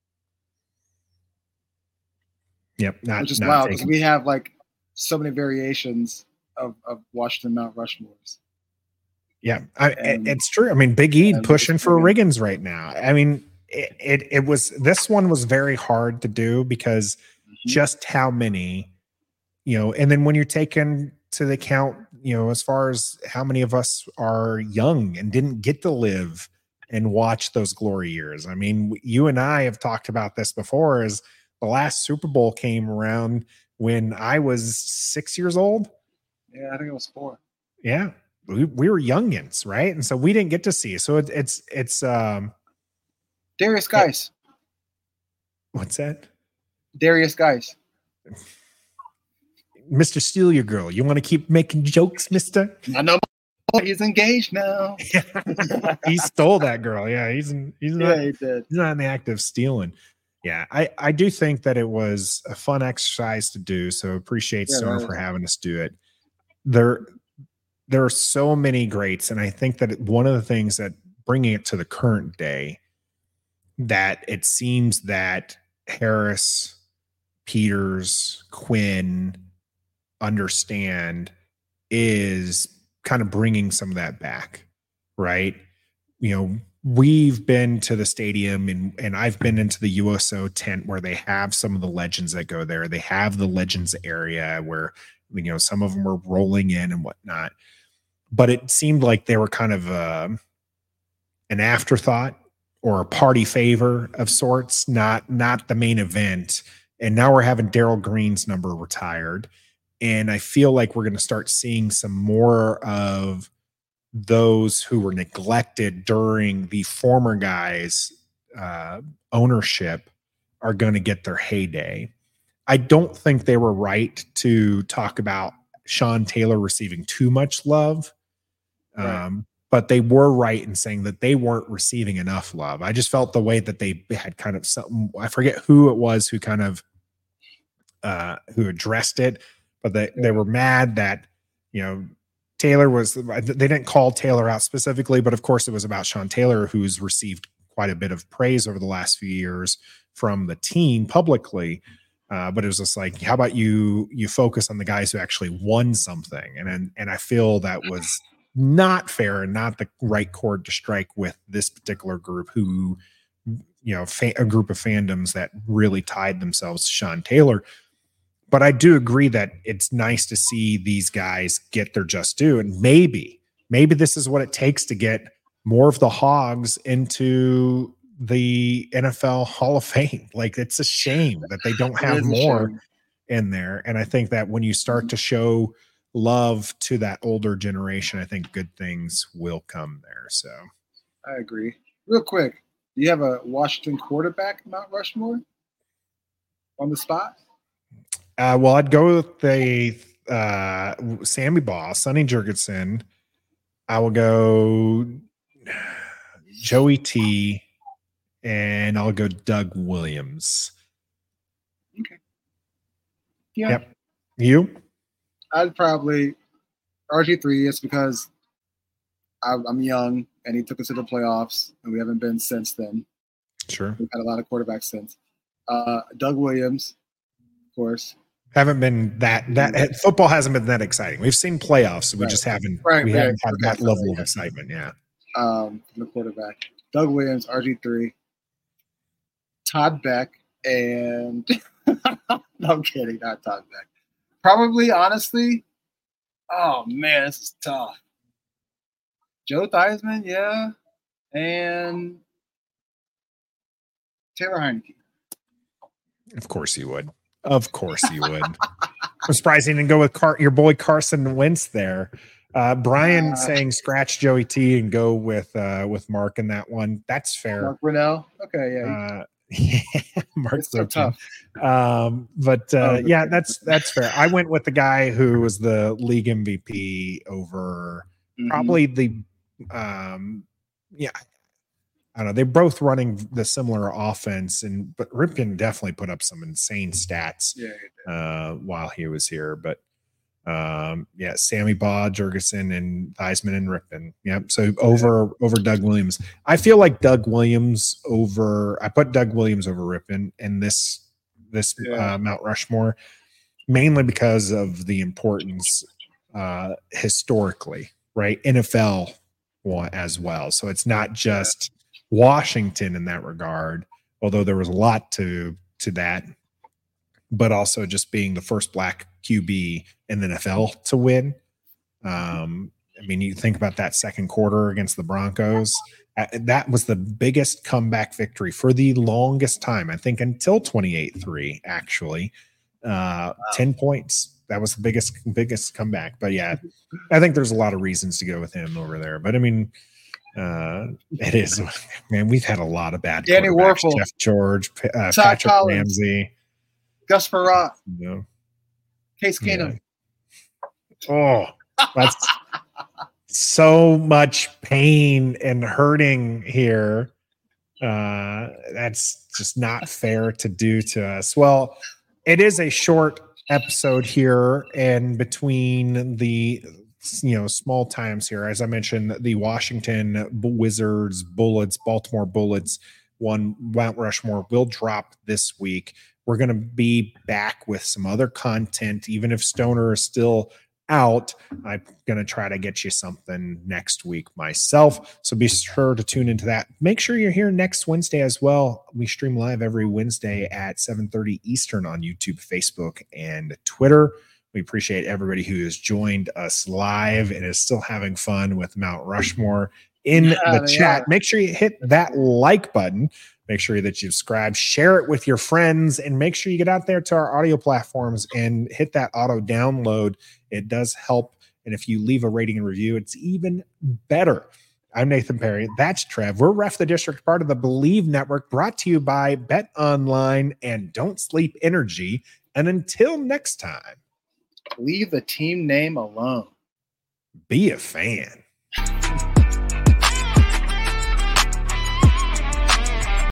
Yep, which is wild because we have like so many variations of Washington Mount Rushmores. Yeah, it's true. I mean, Big E pushing for Riggins right now. I mean, it was, this one was very hard to do because just how many, and then when you're taking to the account, as far as how many of us are young and didn't get to live and watch those glory years. I mean, you and I have talked about this before, as the last Super Bowl came around when I was 6 years old. Yeah, I think it was 4. Yeah. We were youngins, right? And so we didn't get to see. So it's Darius Geis. What's that? Darius Geis. Mr. Steal Your Girl. You want to keep making jokes, mister? I know he's engaged now. He stole that girl. Yeah, he did. He's not in the act of stealing. Yeah, I do think that it was a fun exercise to do. So appreciate Stoner for having us do it. There are so many greats, and I think that one of the things that bringing it to the current day, that it seems that Harris, Peters, Quinn understand is kind of bringing some of that back, right? We've been to the stadium and I've been into the USO tent where they have some of the legends that go there. They have the legends area where, some of them are rolling in and whatnot, but it seemed like they were kind of an afterthought or a party favor of sorts, not the main event. And now we're having Darrell Green's number retired. And I feel like we're going to start seeing some more of those who were neglected during the former guys' ownership are going to get their heyday. I don't think they were right to talk about Sean Taylor receiving too much love, but they were right in saying that they weren't receiving enough love. I just felt the way that they had kind of something, I forget who it was who kind of who addressed it, but they were mad that, Taylor was, they didn't call Taylor out specifically, but of course it was about Sean Taylor, who's received quite a bit of praise over the last few years from the team publicly. But it was just like, how about you focus on the guys who actually won something? And I feel that was not fair and not the right chord to strike with this particular group who, a group of fandoms that really tied themselves to Sean Taylor. But I do agree that it's nice to see these guys get their just due. And maybe this is what it takes to get more of the Hogs into the NFL Hall of Fame. Like, it's a shame that they don't have more in there. And I think that when you start to show love to that older generation, I think good things will come there. So I agree. Real quick, do you have a Washington quarterback, Mount Rushmore, on the spot? Well, I'd go with the Sammy Baugh, Sonny Jurgensen. I will go Joey T, and I'll go Doug Williams. Okay. Yeah. Yep. You? I'd probably RG3. It's because I'm young, and he took us to the playoffs, and we haven't been since then. Sure. We've had a lot of quarterbacks since. Doug Williams, of course. Haven't been that football hasn't been that exciting. We've seen playoffs, we just haven't haven't had that level of excitement. Yeah. The quarterback, Doug Williams, RG3, Todd Beck, And no, I'm kidding, not Todd Beck. Probably, honestly, oh man, this is tough. Joe Theismann, yeah, and Taylor Heineke. Of course you would. Of course you would. I'm surprised you didn't go with your boy Carson Wentz there. Brian saying scratch Joey T and go with Mark in that one. That's fair. Mark Brunell. Okay, yeah. Mark's so tough. Yeah, that's fair. I went with the guy who was the league MVP over probably the I don't know. They're both running the similar offense, but Ripken definitely put up some insane stats while he was here. But Sammy Baugh, Jurgensen, and Theismann and Ripken. Yep. So over Doug Williams. I feel like Doug Williams I put Doug Williams over Ripken in this Mount Rushmore, mainly because of the importance historically, right? NFL as well. So it's not just Washington in that regard, although there was a lot to that, but also just being the first black QB in the NFL to win. I mean, you think about that second quarter against the Broncos. That was the biggest comeback victory for the longest time, I think, until 28-3, actually. 10 points. That was the biggest comeback. But yeah, I think there's a lot of reasons to go with him over there. But I mean, it is, man, we've had a lot of bad Danny Werfel, Jeff George, Patrick Collins, Ramsey, Gus Frerotte, Case Keenum. Oh, that's so much pain and hurting here. That's just not fair to do to us. Well, it is a short episode here, and between the small times here, as I mentioned, the Washington Wizards, Baltimore Bullets, one Mount Rushmore will drop this week. We're going to be back with some other content, even if Stoner is still out. I'm going to try to get you something next week myself. So be sure to tune into that. Make sure you're here next Wednesday as well. We stream live every Wednesday at 7:30 Eastern on YouTube, Facebook, and Twitter. We appreciate everybody who has joined us live and is still having fun with Mount Rushmore in the chat. Make sure you hit that like button. Make sure that you subscribe, share it with your friends, and make sure you get out there to our audio platforms and hit that auto download. It does help. And if you leave a rating and review, it's even better. I'm Nathan Perry. That's Trev. We're Ref the District, part of the Believe Network, brought to you by Bet Online and Don't Sleep Energy. And until next time, leave the team name alone. Be a fan.